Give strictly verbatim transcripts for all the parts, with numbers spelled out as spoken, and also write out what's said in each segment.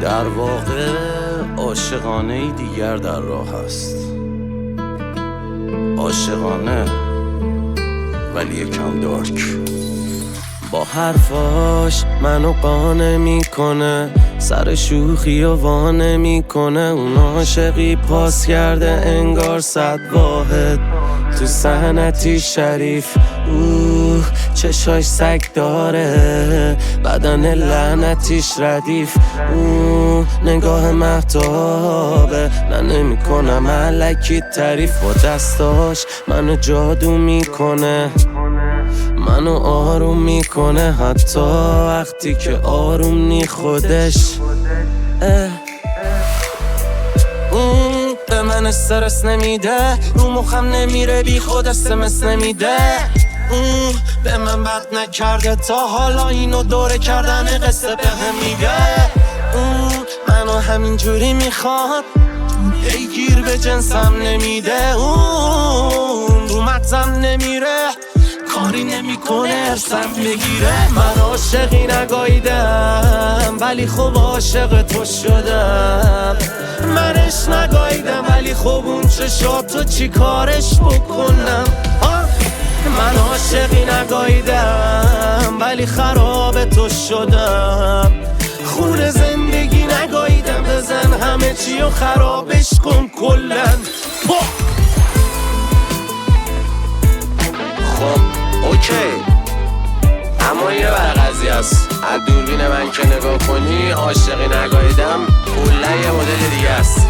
در واقع عاشقانه دیگر در راه است. عاشقانه ولی یکم دارک. با حرفاش منو قانع میکنه، سر شوخی و وانه میکنه. اون عاشقی پاس کرده انگار صد واحد تو صحنتی شریف. اوه چشاش سگ داره، بدن لعنتیش ردیف. اوه نگاه مهتابه، نه نمی کنم الکی تعریف. با دستاش منو جادو میکنه، منو آروم میکنه حتی وقتی که آروم نی خودش. به من استرس نمیده، رو مخم نمیره بی خود اسمس نمیده. به من بد نکرده تا حالا اینو دوره کردن قصه به هم میگه. منو همینجوری میخواد، ای گیر به جنسم نمیده. اون رو مغزم نمیره، کاری نمیکنه ارسم بگیره. من عاشقی نگاییدم ولی خب عاشق تو شدم. منش نگاییدم ولی خب اون چشاتو چی کارش بکنم. من عاشقی نگاییدم ولی خراب تو شدم. خون زندگی نگاییدم، بزن همه چی و خرابش کن کلن. خب اوکی، اما یه بر قضیه است. از دوربین من که نگاه کنی عاشقی نگاییدم کلا یه مدل دیگه است.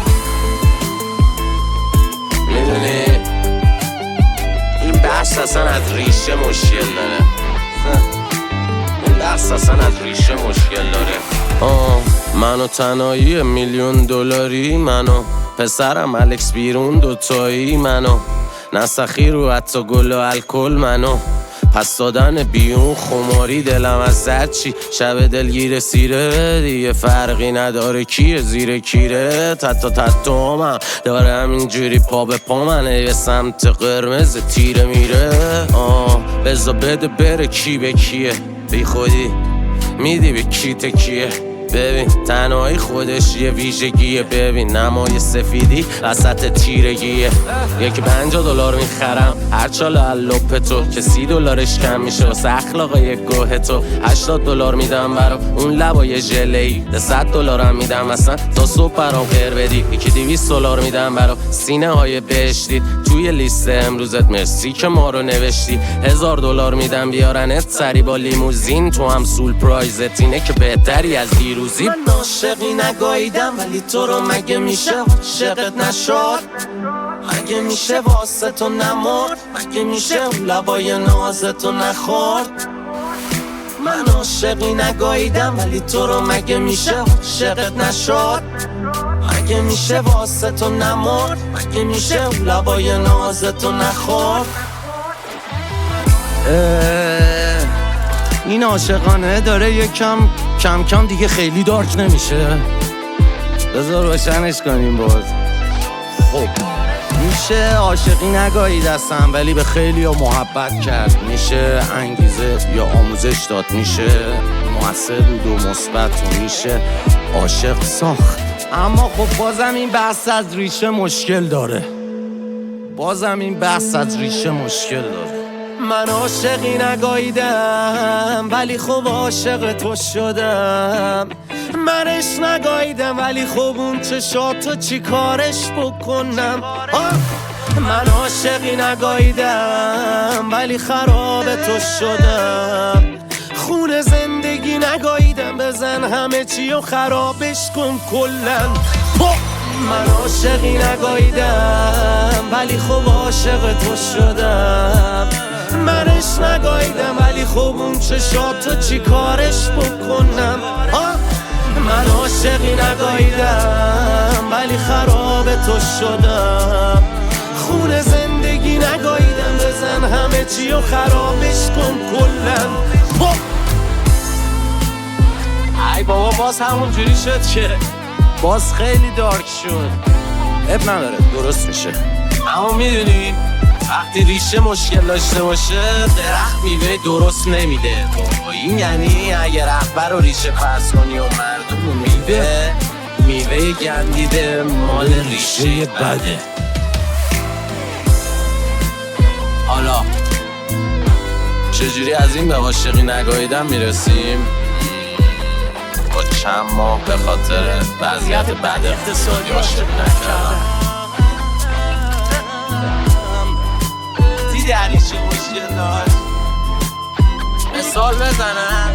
میدونی این بحث اصلا از ریشه مشکل داره. این بحث اصلا از ریشه مشکل داره. آه منو تنهایی میلیون دلاری، منو پسرم الکس بیرون دوتایی، منو نسخی رو حتی گل و الکل، منو پس دادن بیون خماری. دلم از زد چی شب دلگیر سیره، دیگه فرقی نداره کیه زیر کیره. تتا تتا من داره همینجوری پا به پا منه، یه سمت قرمز تیره میره. آه بزا بده بره کی به کیه، بی خودی میدی به کی تکیه. ببین تنهایی خودش یه ویژگیه، ببین نمای سفیدی وسط تیرگیه. یکی پنجاه دلار میخرم هر چال اللوپ تو، که سی دلارش کم میشه واسه اخلاقای یک گوه تو. هشتاد دلار میدم برا اون لبای ژله‌ای، ده صد دلارم میدم اصلا تا صبح برام خیر بدی. یکی دویست دلار میدم برا سینه های بهشتی توی لیست امروزت، مرسی که ما رو نوشتی. هزار دلار میدم بیارنت سری با لیموزین، تو هم سول پرایزت اینه که بهتری از دیروزی. من عاشقی نگاییدم ولی تو رو مگه میشه عاشقت نشد؟ مگه میشه واسه تو نمرد؟ مگه میشه اون لبای نازتو نخورد؟ من عاشقی نگاییدم ولی تو رو مگه میشه عاشقت نشد؟ مگه میشه واسه تو نمرد؟ مگه میشه اون لبای نازتو نخورد؟ این عاشقانه داره یکم کم کم دیگه خیلی دارک نمیشه. بذار روشنش کنیم باز. خب میشه عاشقی نگاهی دستم ولی به خیلی ها محبت کرد. میشه انگیزه یا آموزش داد، میشه مؤثر بود و مثبت، و میشه عاشق ساخت. اما خب بازم این بحث از ریشه مشکل داره. بازم این بحث از ریشه مشکل داره. من عاشقی نگاییدم ولی خب عاشق تو شدم. منش نگاییدم ولی خب اون چشاتو چی کارش بکنم. من عاشقی نگاییدم ولی خراب تو شدم. خون زندگی نگاییدم، بزن همه چی و خرابش کن کلن. من عاشقی نگاییدم ولی خب عاشق تو شدم. منش نگاییدم ولی خب اون چشاتو چی کارش بکنم. من عاشقی نگاییدم ولی خراب تو شدم. خون زندگی نگاییدم، بزن همه چی و خرابش کن کلن. ای بابا باز همون جوری شد که باز خیلی دارک شد. اب نداره درست میشه. اما میدونی وقتی ریشه مشکل داشته باشه درخت میوه درست نمیده. این یعنی اگه رهبر رو ریشه فرض کنی و مردم رو میوه میوه گندیده مال ریشه بده. حالا چجوری از این به عاشقی نگاهیدن میرسیم؟ با چند ماه به خاطر وضعیت بد اقتصادی عاشقی نکردم. دیدی علی چه مشکل داشت؟ مثال بزنم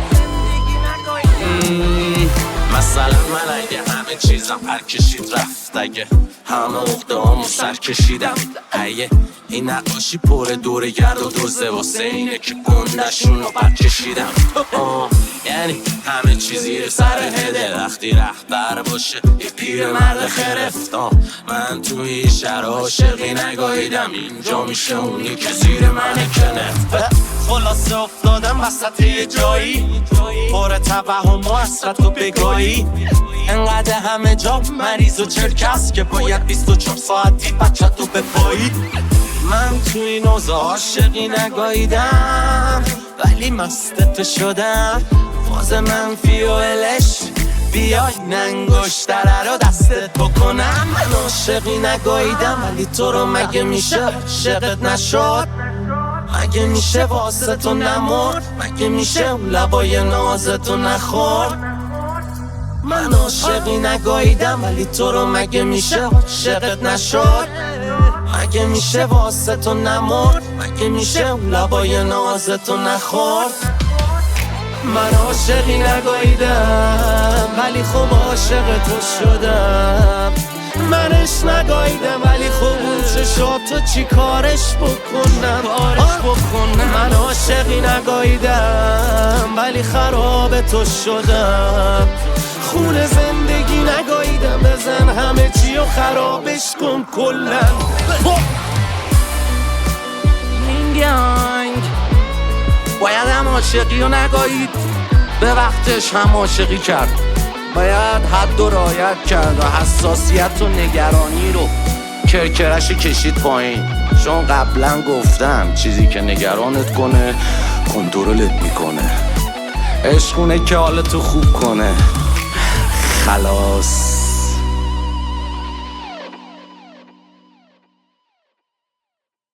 مثلا من اگه همه چیزم پر کشید رفت، اگه همه اخته همو سر کشیدم، ایه این نقاشی پر دوره گرد و دوزه واسه اینه که گندشون رو پر کشیدم. آه یعنی همه چیزی سر هده وقتی رهبر باشه یه پیر مرد خرفت. آه من توی شهر عاشقی نگاهیدم، اینجا میشه اونی که زیر منه که نفت. خلاصه افتادم وسط یه جایی پر توهم و حسرت و بگاهی، انقدر همه جا مریض و چرکس که باید بیست و چهار ساعتی بچه تو بپایی. من توی این اوضاع عاشقی نگاهیدم ولی مستت شدم. فاز منفی و الش بیای ننگشتره رو دستت بکنم. من عاشقی نگاهیدم ولی تو رو مگه میشه عاشقت نشد؟ مگه میشه واسه تو نمرد؟ مگه میشه اون لبای نازتو نخورد؟ من عاشقی نگاهیدم ولی تو رو مگه میشه عاشقت نشد؟ مگه میشه واسه تو نمرد؟ مگه میشه اون لبای نازتو نخورد؟ من عاشقی نگاهیدم ولی خوب عاشق تو شدم. منش نگاهیدم ولی خوب اون چشاتو چی کارش بکنم کارش بکنم. من عاشقی نگاهیدم ولی خراب تو شدم. خون زندگی نگاهیدم بزن همه چی و خرابش کن کلن. این گنگ باید هم عاشقی رو نگاهید، به وقتش هم عاشقی کرد. باید حد و رعایت کرد و حساسیت و نگرانی رو کرکرش کشید پایین. چون قبلا گفتم چیزی که نگرانت کنه کنترلت میکنه. عشقونه که حالتو خوب کنه. خلاص.